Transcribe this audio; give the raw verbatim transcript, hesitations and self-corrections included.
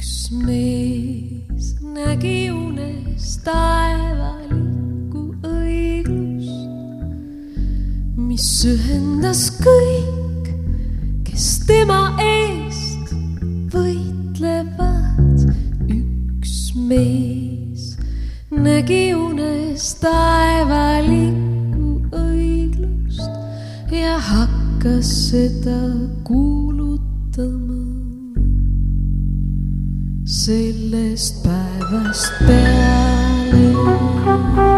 mees nägi unes taevalikku õiglust, mis ühendas kõik, kes tema eest võitlevad. Üks mees nägi unes taevalikku õiglust ja hakkas seda kuulutama. Sellest päevast peale